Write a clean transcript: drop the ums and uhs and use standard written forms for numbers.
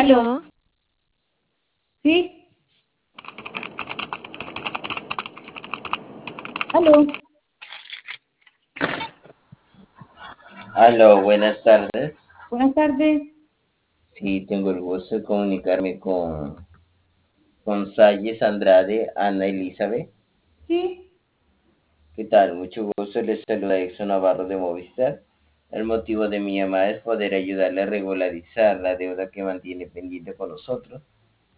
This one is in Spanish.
Aló, Aló, ¿sí? Aló, Aló, buenas tardes. buenas tardes. Sí, tengo el gusto de comunicarme con Salles Andrade, Ana Elizabeth. Sí, ¿Qué tal? Mucho gusto, les saluda Exxon Navarro de Movistar. El motivo de mi llamada es poder ayudarle a regularizar la deuda que mantiene pendiente con nosotros